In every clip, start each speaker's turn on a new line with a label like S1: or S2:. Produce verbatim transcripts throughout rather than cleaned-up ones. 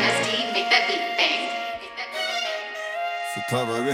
S1: M S D, make that beat bang.
S2: Suta baby.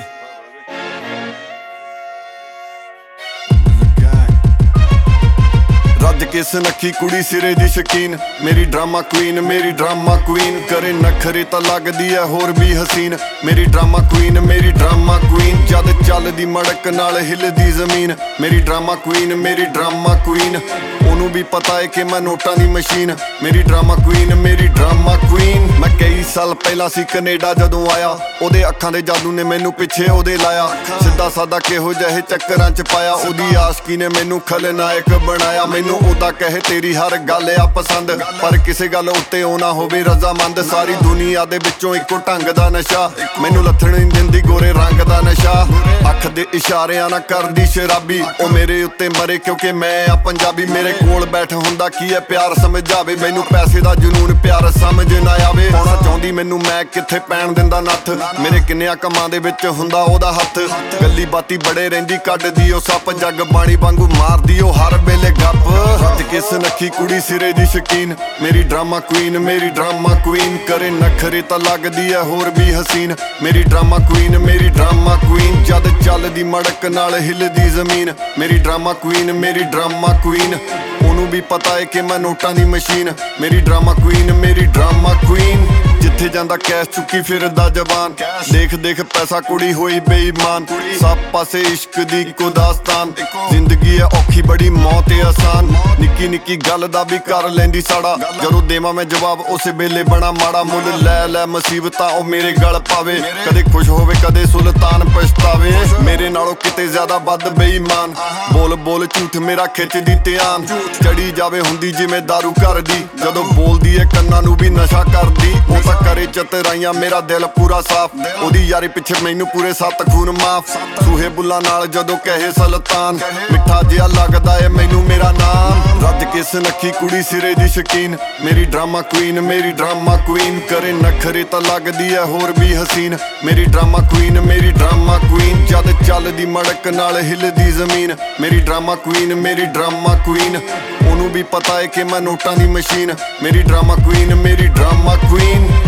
S2: ਰੱਜ ਕੇ ਸੁਨੱਖੀ ਕੁੜੀ ਸਿਰੇ ਦੀ ਸ਼ਕੀਨ, ਮੇਰੀ ਡਰਾਮਾ ਕੁਈਨ, ਮੇਰੀ ਡਰਾਮਾ ਕੁਈਨ। ਕਰੇ ਨਖਰੇ ਤਾਂ ਲੱਗਦੀ ਐ ਹੋਰ ਵੀ ਹਸੀਨ, ਮੇਰੀ ਡਰਾਮਾ ਕੁਈਨ, ਮੇਰੀ ਡਰਾਮਾ ਕੁਈਨ। ਜਦ ਚੱਲਦੀ ਮੜਕ ਨਾਲ ਹਿੱਲਦੀ ਜ਼ਮੀਨ, ਮੇਰੀ ਡਰਾਮਾ ਕੁਈਨ, ਮੇਰੀ ਡਰਾਮਾ ਕੁਈਨ। ਉਹਨੂੰ ਵੀ ਪਤਾ ਏ ਕਿ ਮੈਂ ਨੋਟਾਂ ਦੀ ਮਸ਼ੀਨ, ਮੇਰੀ ਡਰਾਮਾ ਕੁਈਨ, ਮੇਰੀ ਡਰਾਮਾ ਕੁਈਨ। ਮੈਂ ਕਈ ਸਾਲ ਪਹਿਲਾਂ ਸੀ ਕੈਨੇਡਾ ਜਦੋਂ ਆਇਆ, ਉਹਦੇ ਅੱਖਾਂ ਦੇ ਜਾਦੂ ਨੇ ਮੈਨੂੰ ਪਿੱਛੇ ਉਹਦੇ ਲਾਇਆ। ਸਿੱਧਾ ਸਾਦਾ ਕਿਹੋ ਜਿਹੇ ਚੱਕਰਾਂ ਚ ਪਾਇਆ, ਉਹਦੀ ਆਸ਼ਕੀ ਨੇ ਮੈਨੂੰ ਖਲਨਾਇਕ ਬਣਾਇਆ। ਮੈਨੂੰ ਉਹਦਾ ਕਹੇ ਤੇਰੀ ਹਰ ਗੱਲ ਆ ਪਸੰਦ, ਪਰ ਕਿਸੇ ਗੱਲ ਉੱਤੇ ਉਹ ਨਾ ਹੋਵੇ ਰਜ਼ਾਮੰਦ। ਸਾਰੀ ਦੁਨੀਆ ਦੇ ਵਿੱਚੋਂ ਇੱਕੋ ਢੰਗ ਦਾ ਨਸ਼ਾ, ਮੈਨੂੰ ਲੱਥਣ ਨਹੀਂ ਦਿੰਦੀ ਗੋਰੇ ਰੰਗ ਦਾ ਨਸ਼ਾ। ਅੱਖ ਦੇ ਇਸ਼ਾਰਿਆਂ ਨਾਲ ਕਰਦੀ ਸ਼ਰਾਬੀ, ਉਹ ਮੇਰੇ ਉੱਤੇ ਮਰੇ ਕਿਉਂਕਿ ਮੈਂ ਆ ਪੰਜਾਬੀ। ਮੇਰੇ ਕੋਲ ਬੈਠ ਹੁੰਦਾ ਕੀ ਹੈ ਪਿਆਰ ਸਮਝਾਵੇ, ਮੈਨੂੰ ਪੈਸੇ ਦਾ ਜਨੂਨ ਪਿਆਰ ਸਮਝ ਨਾ ਆਵੇ। ਪਾਉਣਾ ਚਾਹੁੰਦੀ ਮੈਨੂੰ ਮੈਂ ਕਿੱਥੇ ਪੈਣ ਦਿੰਦਾ ਨੱਥ, ਮੇਰੇ ਕਿੰਨਿਆਂ ਕੰਮਾਂ ਦੇ ਵਿੱਚ ਹੁੰਦਾ ਉਹਦਾ ਹੱਥ। ਗੱਲੀ ਬਾਤੀ ਬੜੇ ਰਹਿੰਦੀ ਕੱਢਦੀ ਉਹ ਸੱਪ, ਜੱਗ ਬਾਣੀ ਵਾਂਗੂ ਮਾਰਦੀ ਉਹ ਹਰ ਵੇਲੇ ਗੱਪ। ਰੱਜ ਕੇ ਸੁਨੱਖੀ ਕੁੜੀ ਸਿਰੇ ਦੀ ਸ਼ਕੀਨ, ਮੇਰੀ ਡਰਾਮਾ ਕੁਈਨ, ਮੇਰੀ ਡਰਾਮਾ ਕੁਈਨ। ਕਰੇ ਨਖਰੇ ਤਾਂ ਲੱਗਦੀ ਐ ਹੋਰ ਵੀ ਹਸੀਨ, ਮੇਰੀ ਡਰਾਮਾ ਕੁਈਨ, ਮੇਰੀ ਡਰਾਮਾ ਕੁਈਨ। ਜਦ ਚੱਲਦੀ ਮੜਕ ਨਾਲ ਹਿੱਲਦੀ ਜ਼ਮੀਨ, ਮੇਰੀ ਡਰਾਮਾ ਕੁਈਨ, ਮੇਰੀ ਡਰਾਮਾ ਕੁਈਨ। ਉਹਨੂੰ ਵੀ ਪਤਾ ਏ ਕਿ ਮੈਂ ਨੋਟਾਂ ਦੀ ਮਸ਼ੀਨ, ਮੇਰੀ ਡਰਾਮਾ ਕੁਈਨ, ਮੇਰੀ ਡਰਾਮਾ ਕੁਈਨ। ਜਿੱਥੇ ਜਾਂਦਾ ਕੈਸ਼ ਚੁੱਕੀ ਫਿਰਦਾ ਜਵਾਨ, ਦੇਖ ਦੇਖ ਪੈਸਾ ਕੁੜੀ ਹੋਈ ਬੇਈਮਾਨ। ਸਭ ਪਾਸੇ ਇਸ਼ਕ ਦੀ ਇੱਕੋ ਦਾਸਤਾਨ, ਜ਼ਿੰਦਗੀ ਐ ਔਖੀ ਬੜੀ ਮੌਤ ਏ ਆਸਾਨ। ਨਿੱਕੀ ਨਿੱਕੀ ਗੱਲ ਦਾ ਵੀ ਕਰ ਲੈਂਦੀ ਸਾੜਾ, ਜਦੋਂ ਦੇਵਾਂ ਮੈਂ ਜਵਾਬ ਉਸੇ ਵੇਲੇ ਬਣਾ ਮਾੜਾ। ਮੁੱਲ ਲੈ ਲੈ ਮੁਸੀਬਤਾਂ ਉਹ ਮੇਰੇ ਗਲ ਪਾਵੇ, ਕਦੇ ਖੁਸ਼ ਹੋਵੇ ਕਦੇ ਸੁਲਤਾਨ ਪਛਤਾਵੇ। ਮੇਰੇ ਨਾਲੋਂ ਕਿਤੇ ਜ਼ਿਆਦਾ ਵੱਧ ਬੇਈਮਾਨ, ਬੋਲ ਬੋਲ ਝੂਠ ਮੇਰਾ ਖਿੱਚਦੀ ਧਿਆਨ। ਚੜੀ ਜਾਵੇ ਹੁੰਦੀ ਜਿਵੇਂ ਦਾਰੂ ਕਰਦੀ, ਜਦੋਂ ਬੋਲਦੀ ਏ ਕੰਨਾਂ ਨੂੰ ਵੀ ਨਸ਼ਾ ਕਰਦੀ। ਉਹ ਤਾਂ ਕਰੇ ਚਤਰਾਈਆਂ ਮੇਰਾ ਦਿਲ ਪੂਰਾ ਸਾਫ਼, ਉਹਦੀ ਯਾਰੀ ਪਿੱਛੇ ਮੈਨੂੰ ਪੂਰੇ ਸੱਤ ਖੂਨ ਮਾਫ। ਸੂਹੇ ਬੁੱਲਾਂ ਨਾਲ ਜਦੋਂ ਕਹੇ ਸੁਲਤਾਨ, ਮਿੱਠਾ ਜਿਹਾ ਲੱਗਦਾ ਏ ਮੈਨੂੰ ਮੇਰਾ ਨਾਮ। ਰੱਜ ਕੇ ਸੁਨੱਖੀ ਕੁੜੀ ਸਿਰੇ ਦੀ ਸ਼ਕੀਨ, ਮੇਰੀ ਡਰਾਮਾ ਕੁਈਨ, ਮੇਰੀ ਡਰਾਮਾ ਕੁਈਨ। ਕਰੇ ਨਖਰੇ ਤਾਂ ਲੱਗਦੀ ਐ ਹੋਰ ਵੀ ਹਸੀਨ, ਮੇਰੀ ਡਰਾਮਾ ਕੁਈਨ, ਮੇਰੀ ਡਰਾਮਾ ਕੁਈਨ। ਜਦ ਚੱਲਦੀ ਮੜਕ ਨਾਲ ਹਿੱਲਦੀ ਜ਼ਮੀਨ, ਮੇਰੀ ਡਰਾਮਾ ਕੁਈਨ, ਮੇਰੀ ਡਰਾਮਾ ਕੁਈਨ। ਉਹਨੂੰ ਵੀ ਪਤਾ ਏ ਕਿ ਮੈਂ ਨੋਟਾਂ ਦੀ ਮਸ਼ੀਨ, ਮੇਰੀ ਡਰਾਮਾ ਕੁਈਨ, ਮੇਰੀ ਡਰਾਮਾ ਕੁਈਨ।